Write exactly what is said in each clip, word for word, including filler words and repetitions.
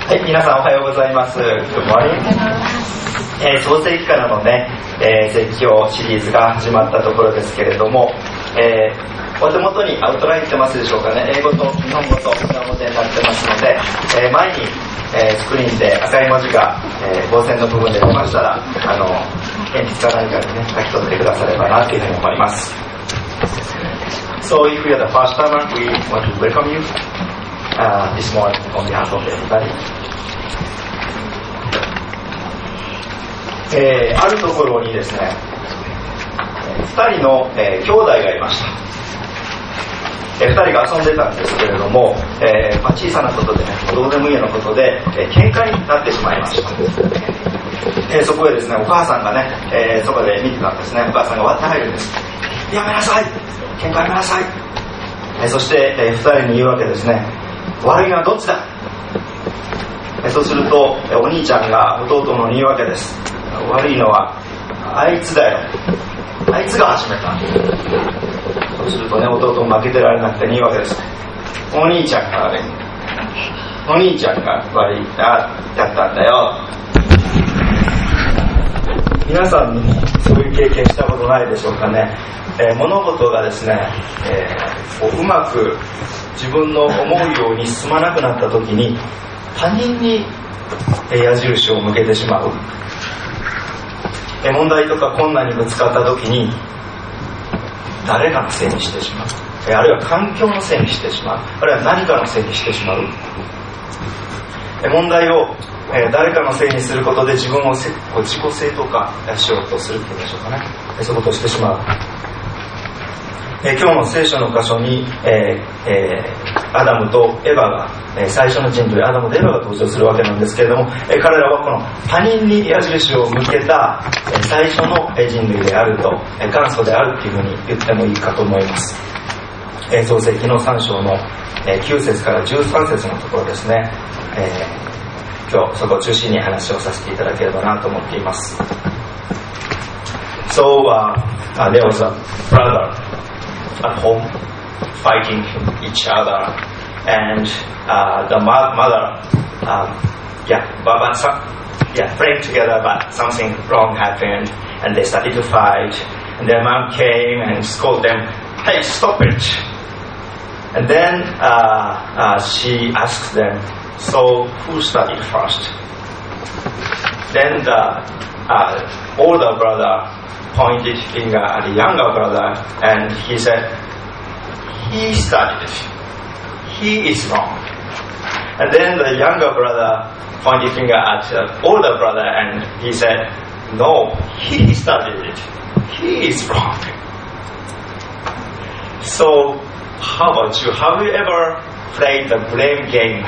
はい、皆さんおはようございます。Good morning。えー、創世記からのね、えー、説教シリーズが始まったところですけれども、えー、お手元にアウトラインってますでしょうかね。英語と日本語と裏表になってますので、えー、前に、えー、スクリーンで赤い文字が、えー、棒線の部分で出ましたら、あの鉛筆か何かでね書き取ってくださればなというふうに思います。So if you are the first timer, we want to welcome you uh, this morning on behalf of everybody. えー、あるところにですね、ふたりの、えー、兄弟がいました。えー、ふたりが遊んでたんですけれども、えーまあ、小さなことでね、どうでもいいようなことで、えー、喧嘩になってしまいました。えー、そこへですね、お母さんがね、えー、そこで見てたんですね。お母さんが割って入るんです。やめなさい、喧嘩やめなさい。えー、そして、えー、ふたりに言うわけですね。悪いのはどっちだ。えー、そうすると、えー、お兄ちゃんが弟のに言うわけです。悪いのはあいつだよ、あいつが始めた。そうするとね、弟も負けてられなくて言うわけです。お兄ちゃんが悪い、お兄ちゃんが悪いあやったんだよ。皆さんにそういう経験したことないでしょうかね。えー、物事がですね、えー、こう、うまく自分の思うように進まなくなった時に他人に矢印を向けてしまう。問題とか困難にぶつかった時に誰かのせいにしてしまう、あるいは環境のせいにしてしまう、あるいは何かのせいにしてしまう。問題を誰かのせいにすることで自分を自己正当化しようとするっていうんでしょうかね。そういうことをしてしまう。今日の聖書の箇所に、えーえー、アダムとエヴァが、えー、最初の人類アダムとエヴァが登場するわけなんですけれども、えー、彼らはこの他人に矢印を向けた、えー、最初の人類であると、えー、元祖であるというふうに言ってもいいかと思います。えー、創世記のさん章の、えー、きゅう節からじゅうさん節のところですね。えー、今日そこを中心に話をさせていただければなと思っています。So、uh, uh, there was a brother at home fighting each other, and uh, the mother um, yeah but, but some, yeah praying together, but something wrong happened and they started to fight, and their mom came and scolded them, hey, stop it. And then uh, uh, she asked them, so who started first? Then the uh, older brother pointed finger at the younger brother and he said, he started it, he is wrong. And then the younger brother pointed finger at the older brother and he said, no, he started it, he is wrong. So how about you? Have you ever played the blame game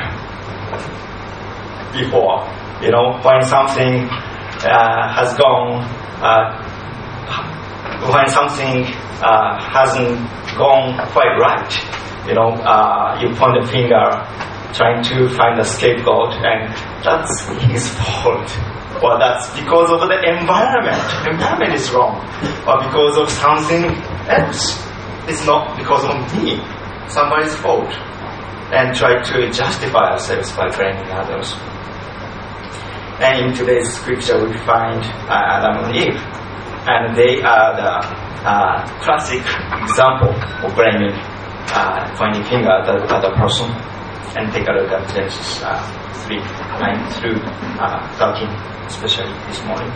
before? You know, when something uh, has gone uh, when something uh, hasn't gone quite right, you know, uh, you point a finger trying to find a scapegoat, and that's his fault, or that's because of the environment. Environment is wrong, or because of something else. It's not because of me, somebody's fault, and try to justify ourselves by blaming others. And in today's scripture, we find uh, Adam and Eve. And they are the uh, classic example of blaming, uh, pointing finger at the other person. And take a look at Genesis uh, three, nine through uh, thirteen, especially this morning.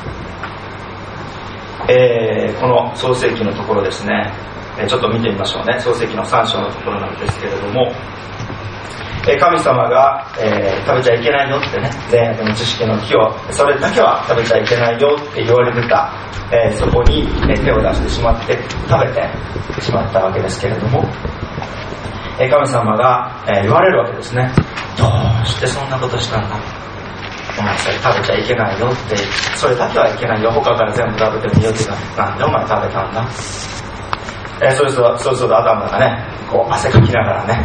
えー、この創世記のところですね、えー、ちょっと見てみましょうね。創世記のさん章のところなんですけれども、神様が、えー、食べちゃいけないよってね、善悪の知識の木をそれだけは食べちゃいけないよって言われてた、えー、そこに、えー、手を出してしまって食べてしまったわけですけれども、えー、神様が、えー、言われるわけですね。どうしてそんなことしたんだ、お前それ食べちゃいけないよって、それだけはいけないよ、他から全部食べてもいいよって言うから、なんでお前食べたんだ。えー、そうするとそうすると頭がね、こう汗かきながらね、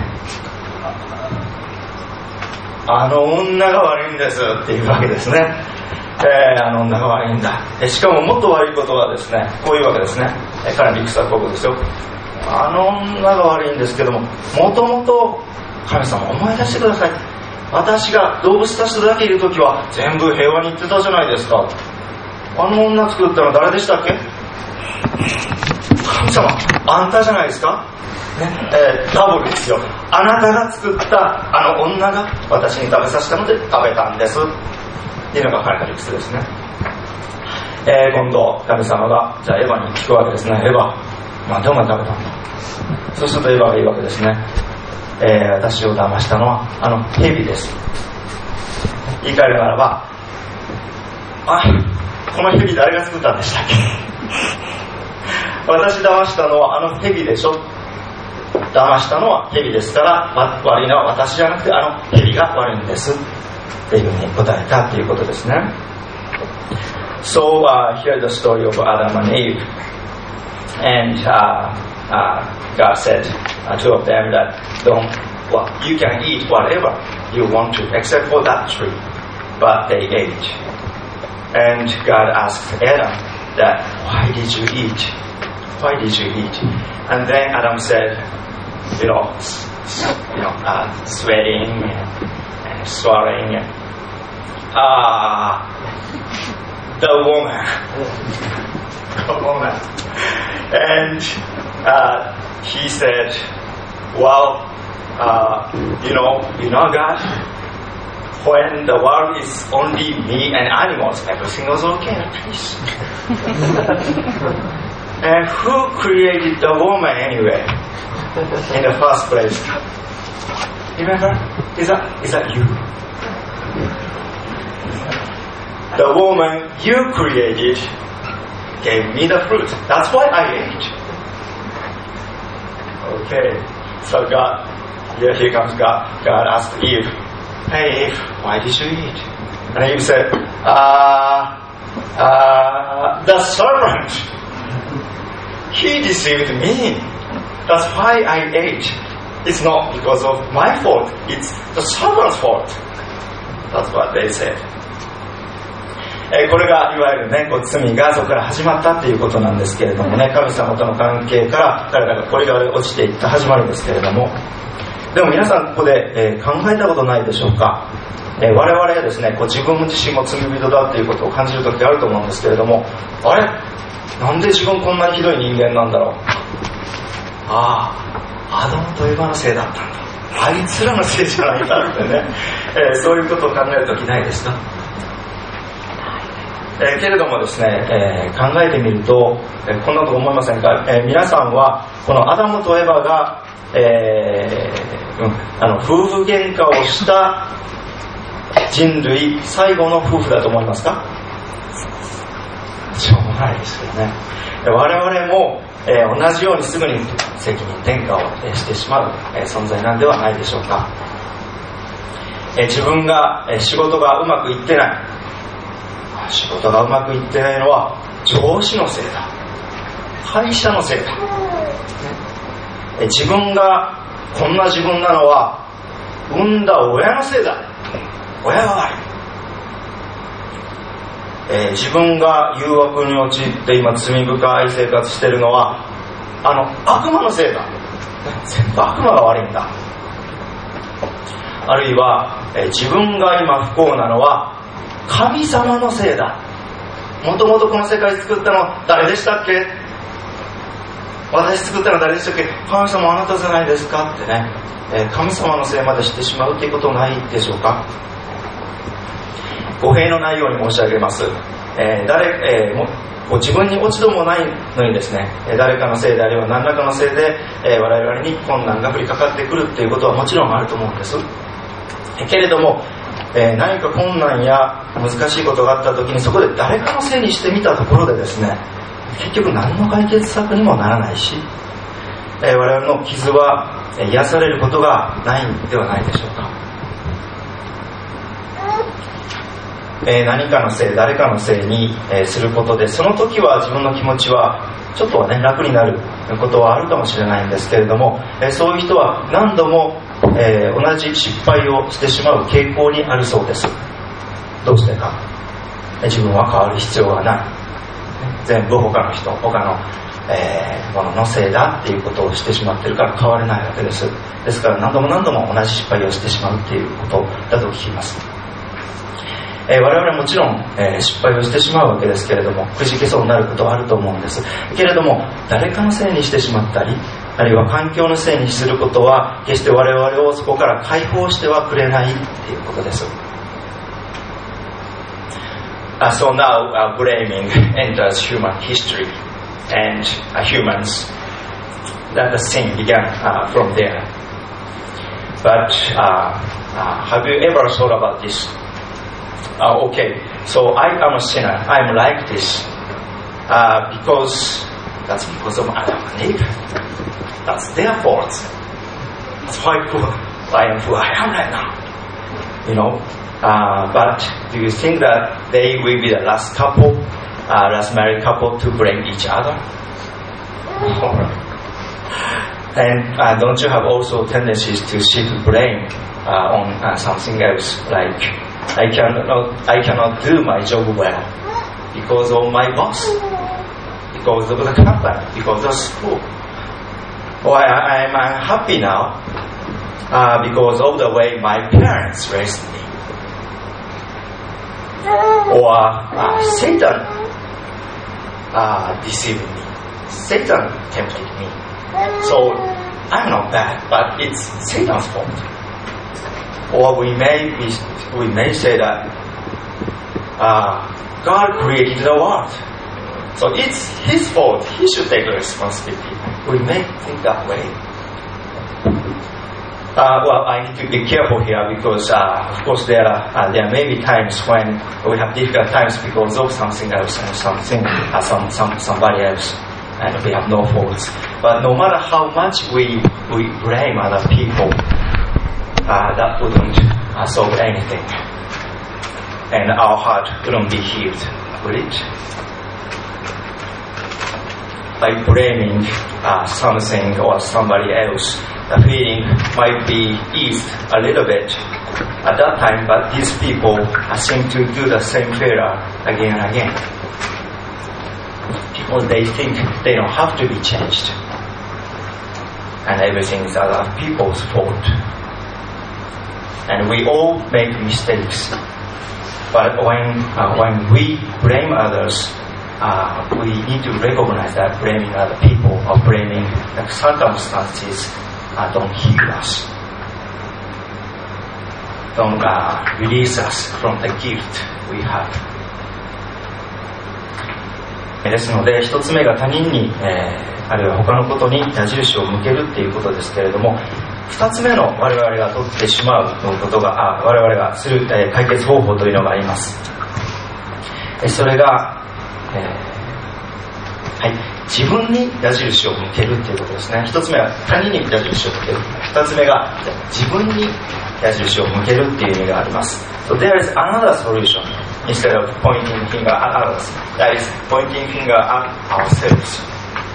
あの女が悪いんですっていうわけですね。えー、あの女が悪いんだ。えしかももっと悪いことはですね、こういうわけですね。えかなり理屈はこういうことですよ。あの女が悪いんですけども、もともと神様思い出してください。 私が動物たちとだけいるときは全部平和に言ってたじゃないですか。あの女作ったの誰でしたっけ？神様、あんたじゃないですか、ねえー、ダブルですよ。あなたが作ったあの女が私に食べさせたので食べたんですっていうのが彼の理屈ですね。えー、今度神様がじゃあエヴァに聞くわけですね。エヴァ、なんでお前食べたんだ。そうするとエヴァが言うわけですね。えー、私を騙したのはあの蛇です。言い換えるならば、あ、この蛇誰が作ったんでしたっけ私騙したのはあの蛇でしょ。騙したのは蛇ですから、悪いのは私じゃなくてあの蛇が悪いんですっていうふうに答えたっていうことですね。So、uh, here the story of Adam and Eve, and uh, uh, God said uh, two of them that don't, well, you can eat whatever you want to except for that tree, but they ate. And God asked Adam that, why did you eat? Why did you eat? And then Adam said, you know, you know, uh, sweating and, and swallowing, and, ah. The woman, the woman, and uh, he said, "Well, uh, you know, you know, God, when the world is only me and animals, everything was okay and peace. And who created the woman anyway, in the first place? Remember? Is that is that you?" The woman you created gave me the fruit. That's why I ate. Okay, so God, here, here comes God. God asked Eve, "Hey Eve, why did you eat?" And Eve said, uh, uh, the serpent, he deceived me. That's why I ate. It's not because of my fault. It's the serpent's fault. That's what they said.えー、これがいわゆるね、こう罪がそこから始まったっていうことなんですけれどもね、神様との関係から彼らがこれが落ちていった始まりですけれども、でも皆さんここで、えー、考えたことないでしょうか。えー、我々はですね、こう自分自身も罪人だっていうことを感じる時あると思うんですけれども、あれ、なんで自分こんなにひどい人間なんだろう。ああ、アダムとエバのせいだったんだ。あいつらのせいじゃないかってね、えー、そういうことを考える時ないですか。えー、けれどもですね、えー、考えてみると、えー、こんなと思いませんか。えー、皆さんはこのアダムとエバが、えーうん、あの夫婦喧嘩をした人類最後の夫婦だと思いますか。しょうもないですよね。我々も、えー、同じようにすぐに責任転嫁を、えー、してしまう、えー、存在なんではないでしょうか。えー、自分が、えー、仕事がうまくいってない、仕事がうまくいってないのは上司のせいだ、会社のせいだ、え自分がこんな自分なのは産んだ親のせいだ、親が悪い、えー、自分が誘惑に陥って今罪深い生活しているのはあの悪魔のせいだ、全部悪魔が悪いんだ。あるいは、えー、自分が今不幸なのは神様のせいだ。もともとこの世界作ったの誰でしたっけ。私作ったの誰でしたっけ。神様あなたじゃないですかってね、えー、神様のせいまでしてしまうということないでしょうか。語弊のないように申し上げます、えー誰えー、もこう自分に落ち度もないのにですね、誰かのせいであれば何らかのせいで、えー、我々に困難が降りかかってくるっていうことはもちろんあると思うんです。けれどもえー、何か困難や難しいことがあった時にそこで誰かのせいにしてみたところでですね、結局何の解決策にもならないし、えー、我々の傷は癒されることがないんではないでしょうか。えー、何かのせい誰かのせいに、えー、することでその時は自分の気持ちはちょっとはね楽になることはあるかもしれないんですけれども、えー、そういう人は何度もえー、同じ失敗をしてしまう傾向にあるそうです。どうしてか。自分は変わる必要はない。全部他の人、他のえー、もののせいだっていうことをしてしまってるから変われないわけです。ですから何度も何度も同じ失敗をしてしまうっていうことだと聞きます。えー、我々もちろん、えー、失敗をしてしまうわけですけれども、くじけそうになることはあると思うんですけれども、誰かのせいにしてしまったり、あるいは環境のせいにすることは決して我々をそこから解放してはくれないっていうことです。Uh, so now uh, blaming enters human history, and uh, humans, that the sin began uh, from there. But uh, uh, have you ever thought about this? Uh, okay, so I am a sinner. I am like this uh, because that's because of Adam and Eve. That's their fault. That's why I am who I am right now. You know. Uh, but do you think that they will be the last couple, uh, last married couple to blame each other? And uh, don't you have also tendencies to shift blame uh, on uh, something else, like I cannot, I cannot do my job well because of my boss, because of the company, because of school. Or I, I'm unhappy now uh, because of the way my parents raised me. Or uh, Satan uh, deceived me. Satan tempted me. So I'm not bad, but it's Satan's fault. Or we may be, we may say that uh, God created the world, so it's His fault. He should take the responsibility. We may think that way. Uh, well, I need to be careful here because, uh, of course, there are uh, there may be times when we have difficult times because of something else and something, uh, some, some somebody else, and we have no faults. But no matter how much we we blame other people, uh, that wouldn't uh, solve anything, and our heart wouldn't be healed, would it? By blaming uh, something or somebody else, the feeling might be eased a little bit at that time, but these people seem to do the same failure again and again. People, they think they don't have to be changed, and everything is other people's fault. And we all make mistakes, but when uh, when we blame others, Uh, we need to recognize that blaming other people or blaming the circumstances uh, don't heal us, don't uh, release us from the gift we have. ですので、一つ目が他人に、えー、あるいは他のことに矢印を向けるっていうことですけれども、二つ目の我々が取ってしまうことが、あ我々がする、えー、解決方法というのがあります。それがえーはい、自分に矢印を向けるということですね。一つ目は他人に矢印を向ける。二つ目が自分に矢印を向けるっていう意味があります。So there is another solution instead of pointing finger at others. That is pointing finger at ourselves.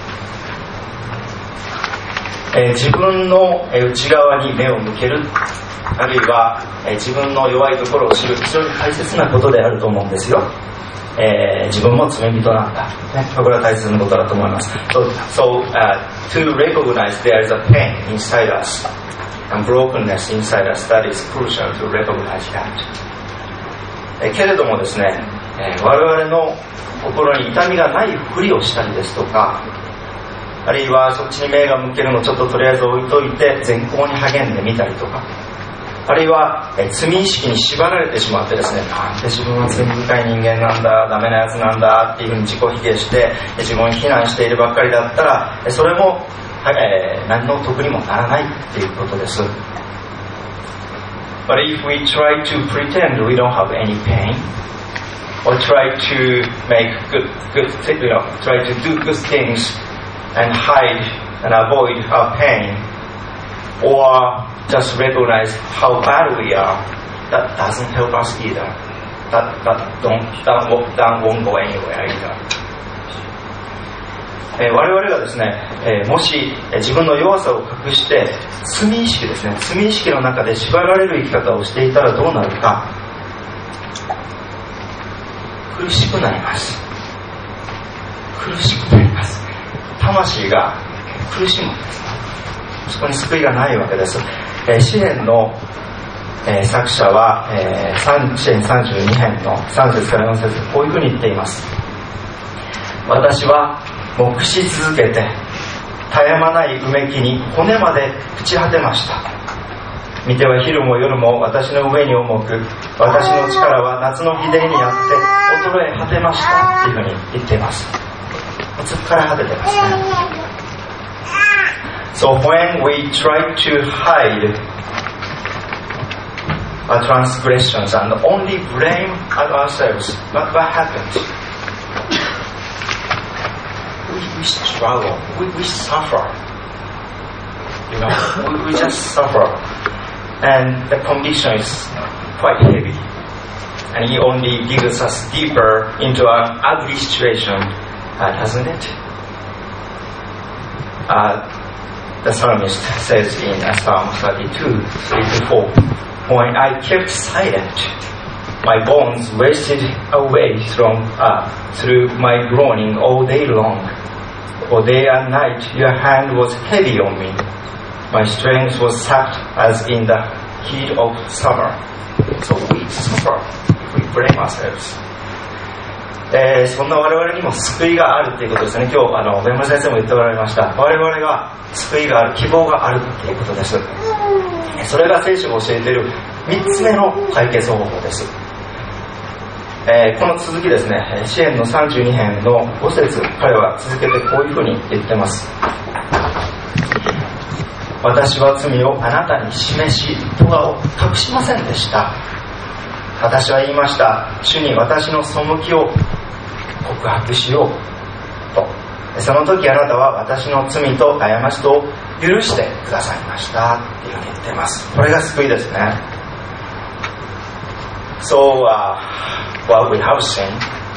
えー、自分の内側に目を向ける、あるいは、えー、自分の弱いところを知る、非常に大切なことであると思うんですよ。えー、自分も罪人なんだ、ね、これは大切なことだと思います。 So, so uh, to recognize there is a pain inside us and brokenness inside us, that is crucial to recognize that. えー、けれどもですね、えー、我々の心に痛みがないふりをしたりですとか、あるいはそっちに目が向けるのをちょっととりあえず置いといて善行に励んでみたりとか、あるいはえ罪意識に縛られてしまってですね、なんで自分は罪深い人間なんだ、ダメなやつなんだっていうふうに自己否定して自分を非難しているばっかりだったら、それも、えー、何の得にもならないっていうことです。But if we try to pretend we don't have any pain, or try to make good, good, you know, try to do good things and hide and avoid our pain, or just recognize how bad we are, that doesn't help us either. That, that, don't, that, that won't go anywhere either. えー、我々がですね、えー、もし、えー、自分の弱さを隠して罪意識ですね、罪意識の中で縛られる生き方をしていたらどうなるか。苦しくなります。苦しくなります。 魂が苦しむんです。そこに救いがないわけです。えー、詩篇の、えー、作者は、えー、詩篇さんじゅうに編のさん節からよん節、こういうふうに言っています。私は黙し続けて絶え間ないうめきに骨まで朽ち果てました。見ては昼も夜も私の上に重く、私の力は夏の日照りにあって衰え果てましたというふうに言っています。疲れ果ててますね。So when we try to hide our transgressions and only blame ourselves, what what happened? We, we struggle, we, we suffer. You know, we, we just suffer. And the condition is quite heavy. And it only gives us deeper into an ugly situation, uh, doesn't it? Uh, the psalmist says in uh, Psalm thirty-two, three to four, when I kept silent, my bones wasted away from, uh, through my groaning all day long. For day and night your hand was heavy on me. My strength was sapped as in the heat of summer. So we suffer if we blame ourselves. えー、そんな我々にも救いがあるということですね。今日あの上村先生も言っておられました。我々が救いがある、希望があるということです。それが聖書が教えているみっつめの解決方法です。えー、この続きですね、詩篇のさんじゅうに編のご節、彼は続けてこういうふうに言ってます。私は罪をあなたに示し、咎を隠しませんでした。私は言いました。主に私の背きを告白しようと。その時あなたは私の罪と過ちと許してくださいましたというふうに言っています。これが救いですね。So, uh, well, we have sin,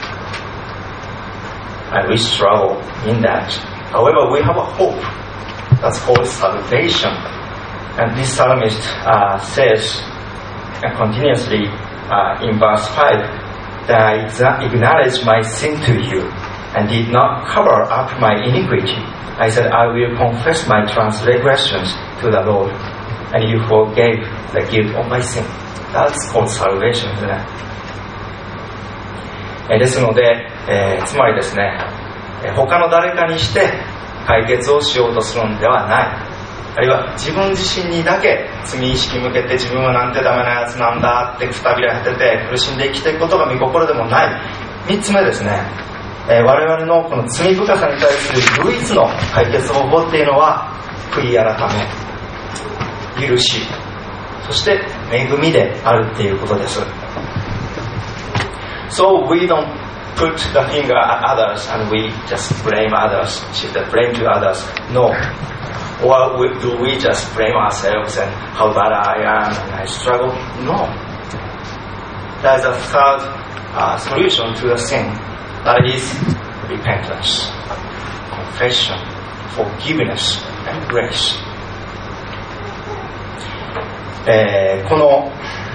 and we struggle in that. However, we have a hope that's called salvation. And this psalmist uh, says uh, continuously uh, in verse five that I exa- acknowledged my sin to you and did not cover up my iniquity. I said, I will confess my transgressions to the Lord, and you forgave the guilt of my sin.That's called salvation ですね。えですので、えー、つまりですね、他の誰かにして解決をしようとするのではない。あるいは自分自身にだけ罪意識向けて自分はなんてダメなやつなんだってくたびれ果てて苦しんで生きていくことが御心でもない。みっつめですね、えー、我々のこの罪深さに対する唯一の解決方法っていうのは悔い改め、許し、そして恵みであるっていうことです。So we don't put the finger at others and we just blame others, shift the blame to others. No. Or we, do we just blame ourselves and how bad I am and I struggle? No. There's a third uh, solution to the sin. That is repentance, confession, forgiveness, and grace.えー、この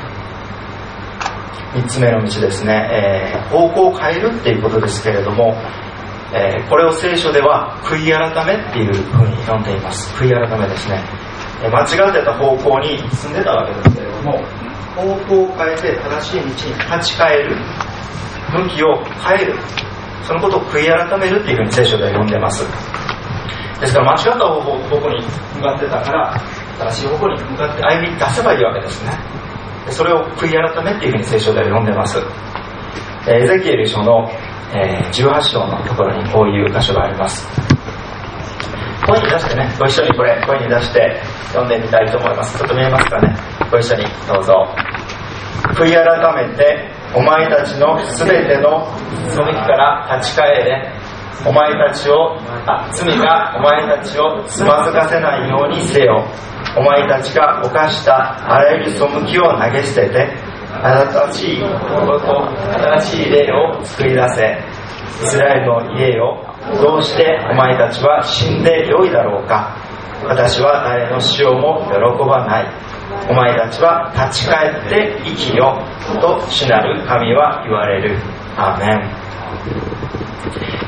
みっつめの道ですね、えー、方向を変えるっていうことですけれども、えー、これを聖書では悔い改めっていうふうに呼んでいます。悔い改めですね、えー、間違ってた方向に進んでたわけですけれども、方向を変えて正しい道に立ち返る、向きを変える、そのことを悔い改めるっていうふうに聖書では呼んでます。ですから間違った方向に向かってたから正しい方向に向かって歩み出せばいいわけですね。それを悔い改めっていうふうに聖書では読んでます。エゼキエル書のじゅうはち章のところにこういう箇所があります。声に出してね、ご一緒にこれ声に出して読んでみたいと思います。ちょっと見えますかね。ご一緒にどうぞ。悔い改めてお前たちのすべての罪から立ち返れ。お前たちをあ罪がお前たちをつまずかせないようにせよ。お前たちが犯したあらゆる背きを投げ捨てて新しい心と新しい霊を作り出せ。イスラエルの家よ、どうしてお前たちは死んでよいだろうか。私は誰の死をも喜ばない。お前たちは立ち返って生きよと主なる神は言われる。アーメン。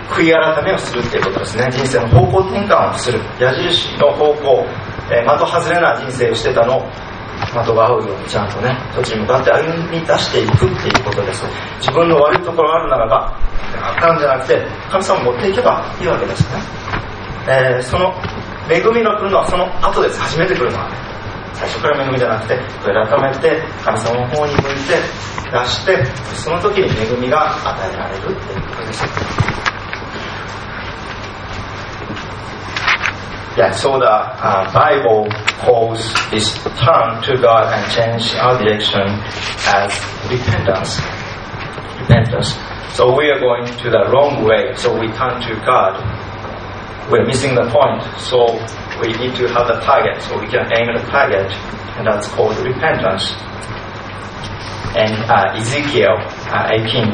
悔い改めをするっていうことですね。人生の方向転換をする、矢印の方向、えー、的外れな人生をしてたのを的が合うようにちゃんとね、土地に向かって歩み出していくっていうことです。自分の悪いところがあるならばあかんじゃなくて、神様を持っていけばいいわけですね。えー、その恵みが来るのはその後です。初めて来るのはね、最初から恵みじゃなくて、改めて神様の方に向いて出して、その時に恵みが与えられるっていうことです。Yeah, so the uh, Bible calls this turn to God and change our direction as repentance. Repentance. So we are going to the wrong way, so we turn to God. We're missing the point, so we need to have the target, so we can aim at the target, and that's called repentance. And uh, Ezekiel uh, eighteen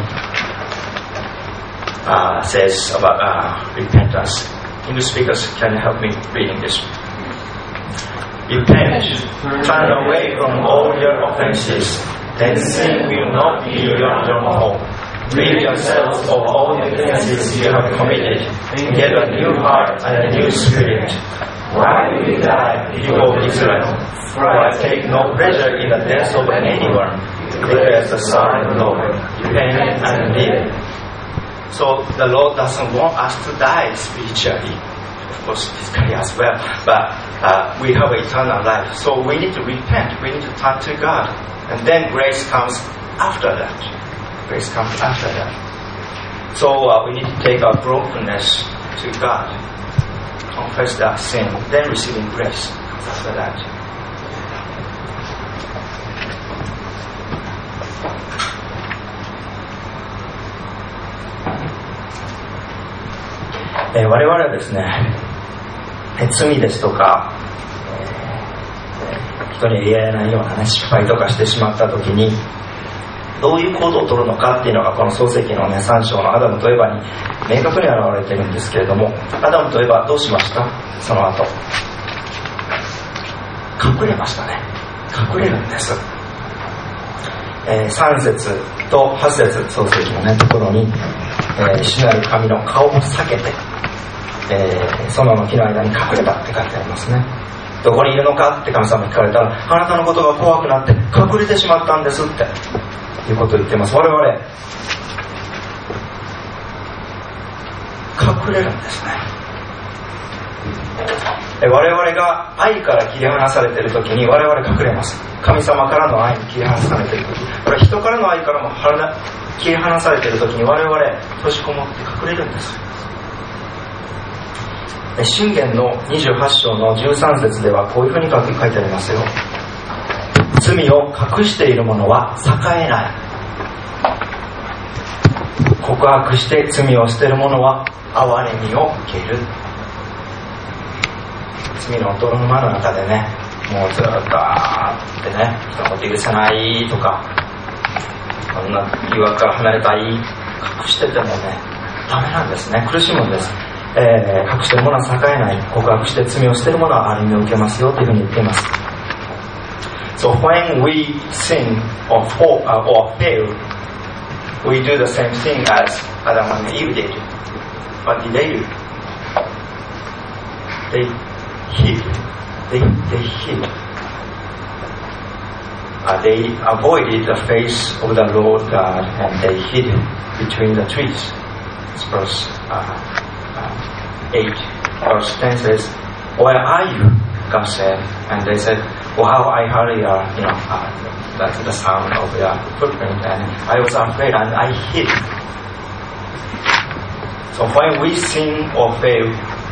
uh, says about uh, repentance. English speakers, can you help me reading this? Repent, turn away from all your offenses, then sin will not be your home. Rid yourselves of all the offenses you have committed, and get a new heart and a new spirit. Why do you die, people of Israel? For I take no pleasure in the death of anyone, declares the Sovereign Lord. Repent and live.So the Lord doesn't want us to die spiritually, of course physically as well, but uh, we have eternal life. So we need to repent, we need to turn to God, and then grace comes after that. Grace comes after that. So uh, we need to take our brokenness to God, confess that sin, then receiving grace after that.えー、我々はですね、罪ですとか、えー、人に言えないような、ね、失敗とかしてしまった時にどういう行動を取るのかっていうのがこの創世記の、ね、さん章のアダムとエバに明確に現れているんですけれども、アダムとエバどうしました？その後隠れましたね。隠れるんです。えー、さん節とはち節創世記の、ね、ところに、えー、主なる神の顔を避けて、えー、園の木の間に隠れたって書いてありますね。どこにいるのかって神様に聞かれたら、あなたのことが怖くなって隠れてしまったんですっていうことを言っています。我々隠れるんですね。我々が愛から切り離されている時に我々隠れます。神様からの愛に切り離されている時、これ人からの愛からも切り離されている時に我々閉じこもって隠れるんです。箴言のにじゅうはち章のじゅうさん節ではこういうふうに書いてありますよ。罪を隠している者は栄えない。告白して罪を捨てる者は憐れみを受ける。罪の泥沼の中でね、もうずっとあーってね、人のこと許せないとか、こんな誘惑から離れたい、隠しててもね、ダメなんですね。苦しむんです。えー、隠しているものは栄えない。告白して罪を捨てるものは憐れみを受けますよというふうに言っています。So when we sin or fall or fail, we do the same thing as Adam and Eve did. What did they do? They hid. They, they hid. Uh, they avoided the face of the Lord God and they hid between the trees. It's verse uh, uh, eight. Verse ten says, "Where are you?" God said, and they said, "Wow, I heard your, you know, uh, the, the sound of your footprint, and I was afraid, and I hid." So when we sin or fail,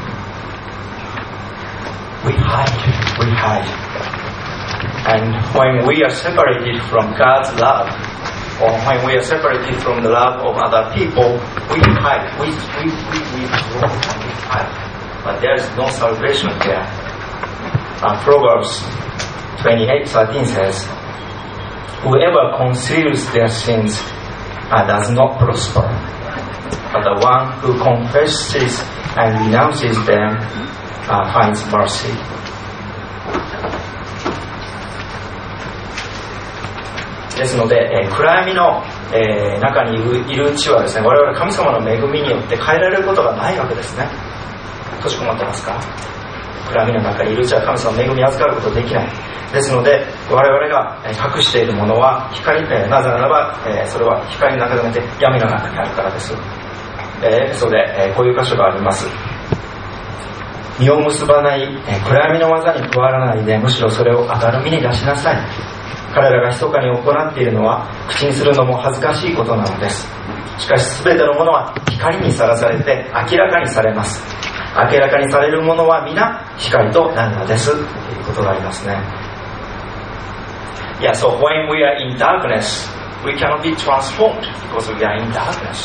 we hide, we hide. And when we are separated from God's love, or when we are separated from the love of other people, we hide, we we we we, we hide. But there is no salvation there. Uh, Proverbs twenty-eight thirteen says, "Whoever conceals their sins uh, does not prosper, but the one who confesses and renounces them uh, finds mercy." ですので、えー、暗闇の、えー、中にいる、いるうちはですね、我々神様の恵みによって変えられることがないわけですね。閉じこもってますか？暗闇の中にいるうちは神様の恵みに預かることできない。ですので我々が隠しているものは光、えー、なぜならば、えー、それは光の中でなくて闇の中にあるからです。えー、エペソで、えー、こういう箇所があります。実を結ばない、えー、暗闇の技に加わらないで、むしろそれを明るみに出しなさい。彼らが密かに行っているのは口にするのも恥ずかしいことなのです。しかし全てのものは光にさらされて明らかにされます。明らかにされるものは皆光となるのですということがありますね。Yeah, so when we are in darkness, we cannot be transformed because we are in darkness.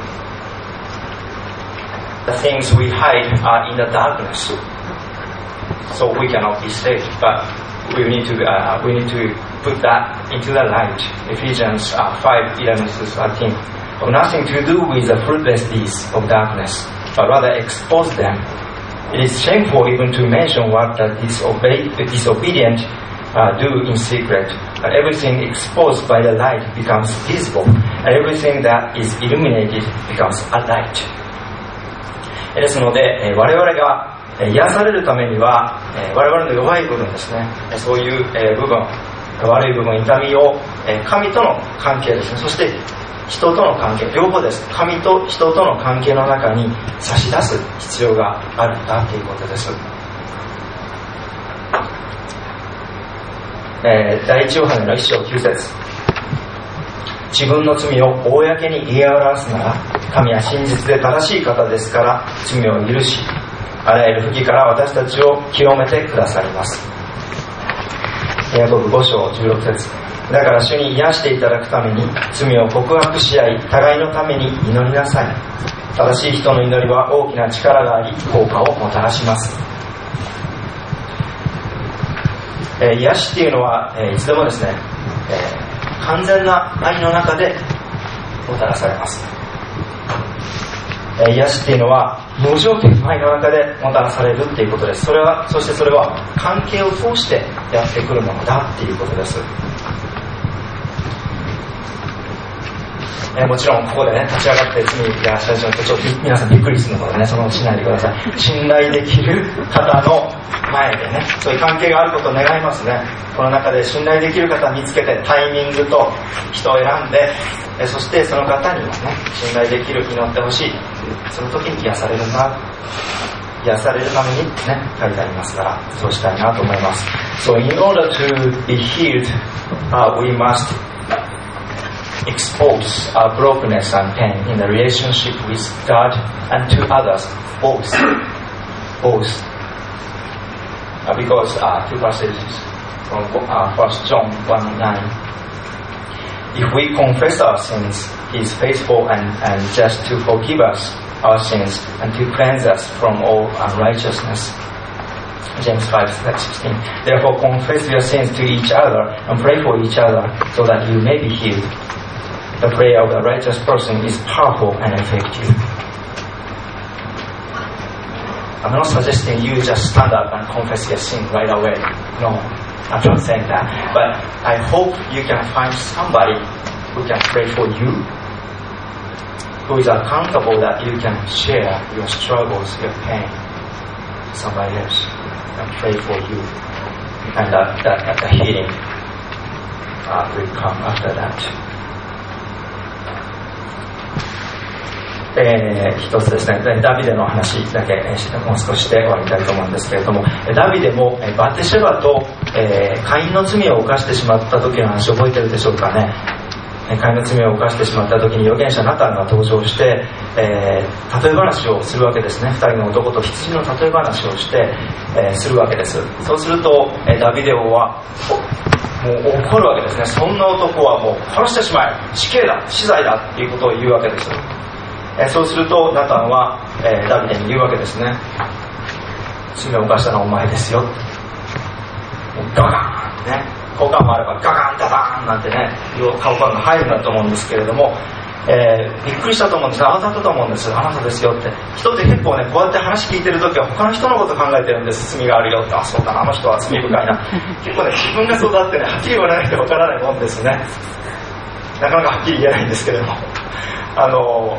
The things we hide are in the darkness, so we cannot be saved. But we need to uh, we need to put that into the light. Ephesians uh, five eleven to thirteen. Have nothing to do with the fruitless deeds of darkness, but rather expose them. It is shameful even to mention what the disobe- disobedient uh, do in secret. But everything exposed by the light becomes visible, and everything that is illuminated becomes a light. ですので、えー、我々が癒されるためには、えー、我々の弱い部分ですね、そういう、えー、部分、悪い部分、痛みを、えー、神との関係ですね、そして人との関係、両方です。神と人との関係の中に差し出す必要があるんだということです。えー、第一ヨハネの一章九節。自分の罪を公に言い表すなら、神は真実で正しい方ですから罪を許し、あらゆる不義から私たちを清めてくださります。ヤコブご章じゅうろく節。だから主に癒していただくために罪を告白し合い、互いのために祈りなさい。正しい人の祈りは大きな力があり、効果をもたらします。えー、癒しっていうのは、えー、いつでもですね、えー、完全な愛の中でもたらされます。えー、癒しっていうのは無条件の愛の中でもたらされるっていうことです。それは、そしてそれは関係を通してやってくるものだっていうことです。えー、もちろんここでね立ち上がって罪にやらせた人ちょっと皆さんびっくりするのでね、そのしないでください。信頼できる方の前でね、そういう関係があることを願いますね。この中で信頼できる方を見つけてタイミングと人を選んで、えー、そしてその方にはね信頼できる祈ってほしい。その時に癒されるな、癒されるためにね書いてありますから、そうしたいなと思います。 So in order to be healed, uh, we must expose our brokenness and pain in the relationship with God and to others, both. Both. Uh, because uh, two passages from uh, First John one nine. If we confess our sins, He is faithful and, and just to forgive us our sins and to cleanse us from all unrighteousness. James five sixteen. Therefore confess your sins to each other and pray for each other so that you may be healed. The prayer of a righteous person is powerful and effective. I'm not suggesting you just stand up and confess your sin right away. No, I'm not saying that. But I hope you can find somebody who can pray for you, who is accountable that you can share your struggles, your pain with somebody else and pray for you. And that, that, that the healing uh, will come after that.えー、一つですね、ダビデの話だけもう少しして終わりたいと思うんですけれども、ダビデもバテシェバと、えー、カインの罪を犯してしまった時の話を覚えてるでしょうかね。カインの罪を犯してしまった時に預言者ナタンが登場して、えー、例え話をするわけですね。二人の男と羊の例え話をして、えー、するわけです。そうすると、えー、ダビデ王はもう怒るわけですね。そんな男はもう殺してしまえ、死刑だ、死罪だっていうことを言うわけです。えー、そうするとナタンは、えー、ダビデに言うわけですね。罪を犯したのはお前ですよ。もうガガーンね、交換もあればガガンダダーンなんてね、交換が入るんだと思うんですけれども、 えー、びっくりしたと思うんです。慌てたと思うんです。あなたですよって。人って結構ね、こうやって話聞いてるときは他の人のこと考えてるんです。罪があるよって。あ、そうだな、あの人は罪深いな。結構ね、自分がそうだってね、はっきり言わないとわからないもんですね。なかなかはっきり言えないんですけれども、あの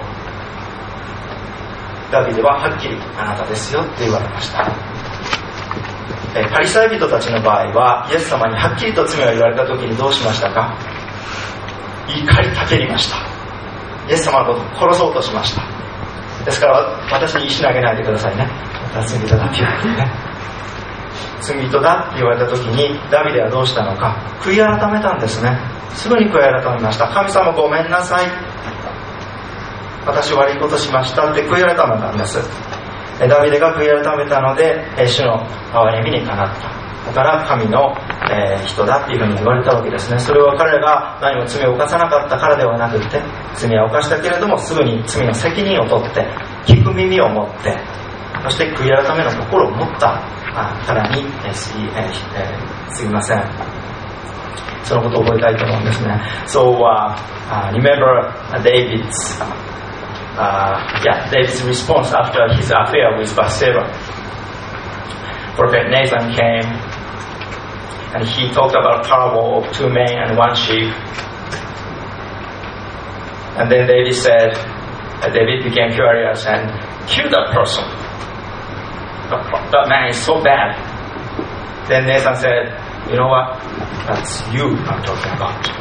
ダビデははっきりあなたですよって言われました。えパリサイ人たちの場合はイエス様にはっきりと罪を言われた時にどうしましたか？怒りたけりました。イエス様のことを殺そうとしました。ですから私に石投げないでくださいね。罪人だって言われてね、罪人だって言われた時にダビデはどうしたのか、悔い改めたんですね。すぐに悔い改めました。神様ごめんなさい、私悪いことしましたって悔い改めたんです。ダビデが悔い改めたので主の憐れみにかなった。だから神の、えー、人だっていうふうに言われたわけですね。それは彼が何も罪を犯さなかったからではなくて、罪は犯したけれどもすぐに罪の責任を取って聞く耳を持って、そして悔い改めの心を持ったからに、えーすぎえーえー、すぎません。そのことを覚えたいと思うんですね。So、uh, uh, remember David's Uh, yeah, David's response after his affair with Bathsheba. Prophet Nathan came and he talked about a parable of two men and one sheep. And then David said, uh, David became furious and killed that person. That, that man is so bad. Then Nathan said, you know what? That's you I'm talking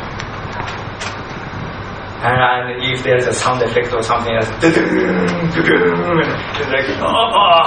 about.And if there's a sound effect or something else, it's like, oh.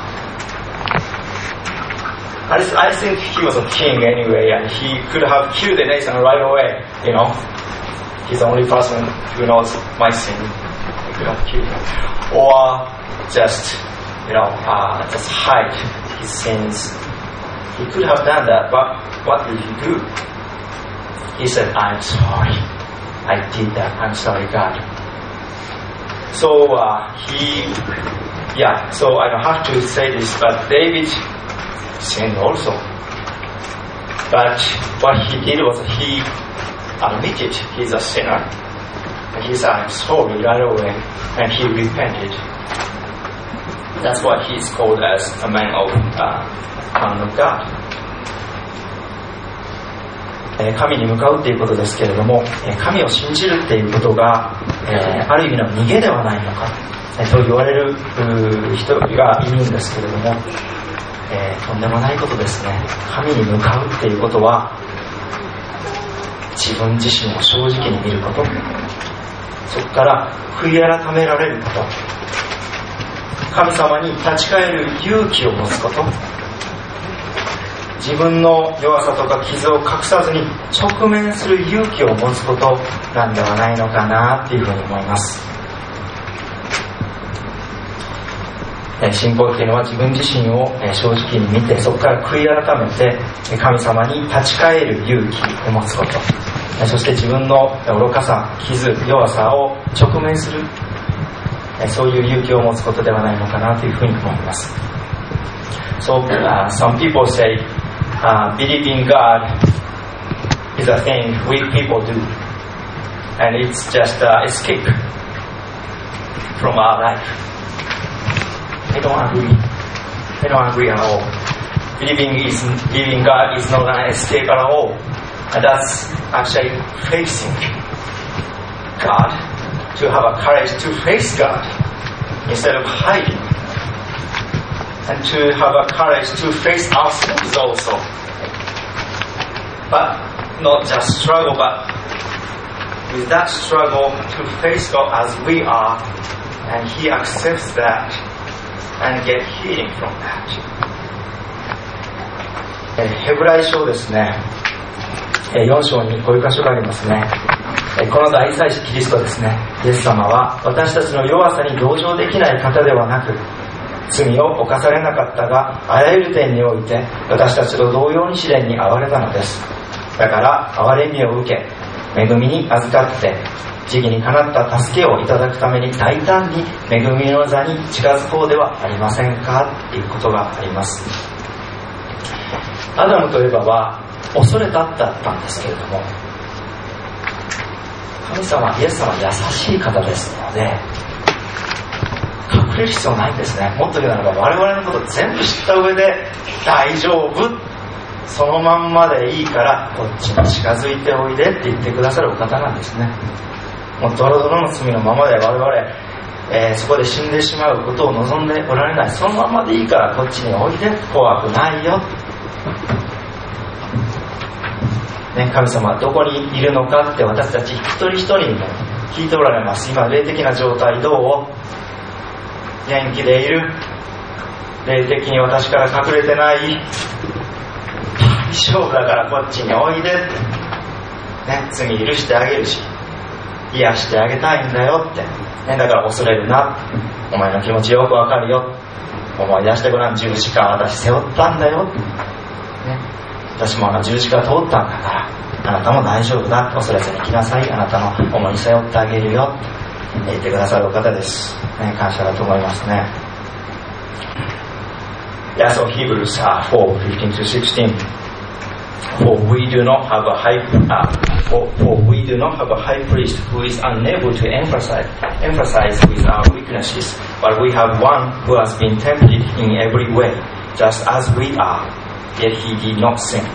I, I think he was a king anyway, and he could have killed Nathan right away, you know. He's the only person who knows my sin. He could have killed him. Or just, you know, uh, just hide his sins. He could have done that, but what did he do? He said, I'm sorry.I did that. I'm sorry, God. So uh, he, yeah. So I don't have to say this, but David sinned also. But what he did was he admitted he's a sinner. And he said, "I'm sorry," right away, and he repented. That's why he's called as a man of uh, man of God.神に向かうっていうことですけれども、神を信じるっていうことが、えー、ある意味の逃げではないのか、えー、と言われる人がいるんですけれども、えー、とんでもないことですね。神に向かうっていうことは自分自身を正直に見ること、そこから悔い改められること、神様に立ち返る勇気を持つこと、自分の弱さとか傷を隠さずに直面する勇気を持つことなんではないのかなっていうふうに思います。信仰っていうのは自分自身を正直に見て、そこから悔い改めて神様に立ち返る勇気を持つこと、そして自分の愚かさ、傷、弱さを直面する、そういう勇気を持つことではないのかなというふうに思います。So、uh, some people say、uh, believing God is a thing weak people do, and it's just an escape from our life.I don't agree. I don't agree at all. Believing is believing God is not an escape at all. And that's actually facing God, to have a courage to face God instead of hiding, and to have a courage to face ourselves also. But not just struggle, but with that struggle to face God as we are, and He accepts that.And get healing from that. ヘブライ書ですね、よん章にこういう箇所がありますね。この大祭司キリストですね、イエス様は私たちの弱さに同情できない方ではなく、罪を犯されなかったがあらゆる点において私たちと同様に試練に遭われたのです。だから憐れみを受け、恵みに預かって時期にかなった助けをいただくために大胆に恵みの座に近づこうではありませんかということがあります。アダムとエバは恐れただったんですけれども、 神様、イエス様は優しい方ですので、隠れる必要ないんですね。もっと言うならば、我々のこと全部知った上で、大丈夫、そのまんまでいいからこっちに近づいておいでって言ってくださるお方なんですね。もうドロドロの罪のままで我々、えー、そこで死んでしまうことを望んでおられない。そのままでいいからこっちにおいで、怖くないよ、ね、神様はどこにいるのかって私たち一人一人にも聞いておられます。今霊的な状態どう？元気でいる？霊的に私から隠れてない？大丈夫だからこっちにおいでって、ね、罪許してあげるし癒してあげたいんだよって、ね、だから恐れるな、お前の気持ちよくわかるよ、思い出してごらん、十字架私背負ったんだよ、ね、私もあの十字架通ったんだからあなたも大丈夫だ、恐れずに来なさい、あなたの思い背負ってあげるよって言ってくださるお方です、ね、感謝だと思いますね。Yeah, so Hebrews uh, four, fifteen to sixteen. For we do not have a high, uh, for, for we do not have a high priest who is unable to emphasize, emphasize with our weaknesses, but we have one who has been tempted in every way, just as we are, yet he did not sin.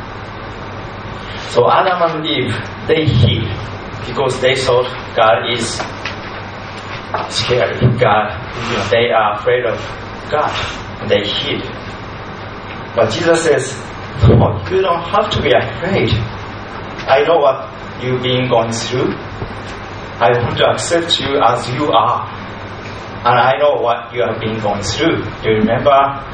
So Adam and Eve, they hid because they thought God is scary. God, they are afraid of God. They hid. But Jesus says, no, you don't have to be afraid. I know what you've been going through. I want to accept you as you are. And I know what you have been going through. Do you remember?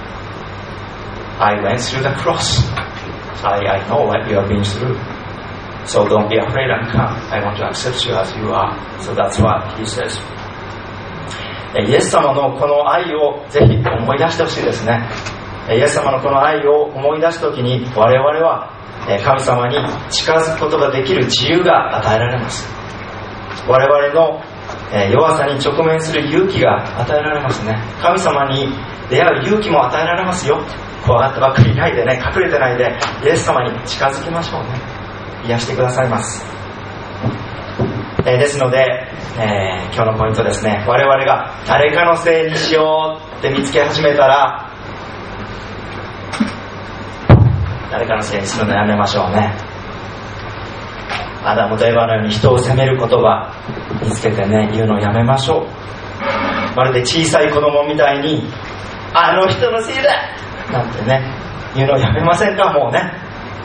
I went through the cross. I, I know what you have been through. So don't be afraid and come. I want to accept you as you are. So that's what he says. イエス様のこの愛をぜひ思い出してほしいですね。イエス様のこの愛を思い出すときに我々は神様に近づくことができる自由が与えられます。我々の弱さに直面する勇気が与えられますね。神様に出会う勇気も与えられますよ。怖がってばっかりいないでね、隠れてないでイエス様に近づきましょうね。癒してくださいます。えー、ですので、えー、今日のポイントですね。我々が誰かのせいにしようって見つけ始めたら、誰かのせいにするのやめましょうね。アダムとエバのように人を責める言葉見つけてね、言うのをやめましょう。まるで小さい子供みたいに、あの人のせいだなんてね、言うのをやめませんか、もうね。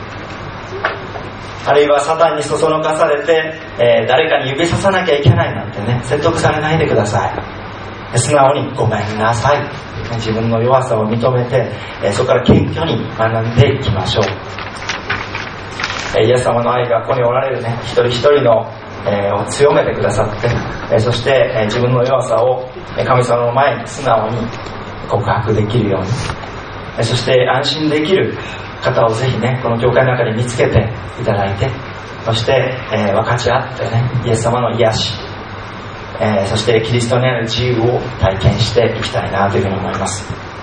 あるいはサタンにそそのかされて、えー、誰かに指ささなきゃいけないなんてね、説得されないでください。素直にごめんなさい、自分の弱さを認めて、えー、そこから謙虚に学んでいきましょう。えー、イエス様の愛がここにおられるね、一人一人の、えー、を強めてくださって、えー、そして、えー、自分の弱さを神様の前に素直に告白できるように、えー、そして安心できる方をぜひね、この教会の中で見つけていただいて、そして、えー、分かち合ってね、イエス様の癒し、えー、そしてキリストにある自由を体験していきたいなというふうに思います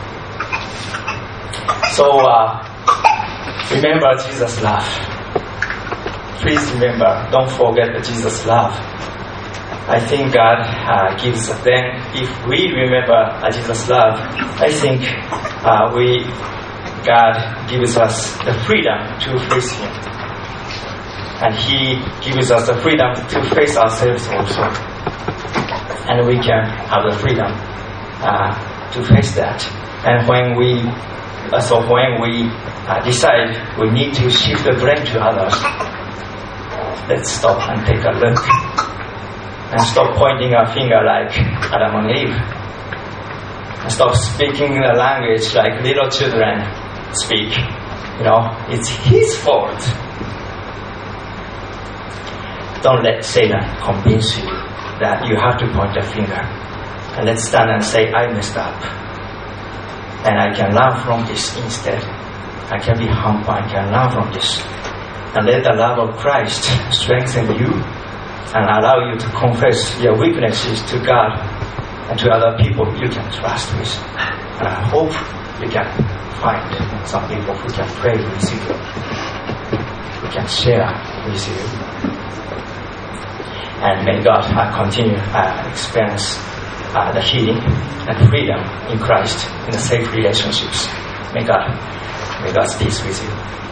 。So, uh, remember Jesus' love. Please remember, don't forget Jesus' love. I think God uh, gives then, if we remember uh, Jesus' love, I think uh, we God gives us the freedom to face Him. And He gives us the freedom to face ourselves also. And we can have the freedom uh, to face that. And when we, uh, so when we uh, decide we need to shift the blame to others, let's stop and take a look. And stop pointing our finger like Adam and Eve. And stop speaking the language like little children speak. You know, it's his fault. Don't let Satan convince you that you have to point a finger. And let's stand and say, I messed up. And I can learn from this instead. I can be humble. I can learn from this. And let the love of Christ strengthen you and allow you to confess your weaknesses to God and to other people you can trust with. And I hope you can find some people who can pray with you, who can share with you. And may God uh, continue uh, experience uh, the healing and freedom in Christ in the safe relationships. May God, may God's peace with you.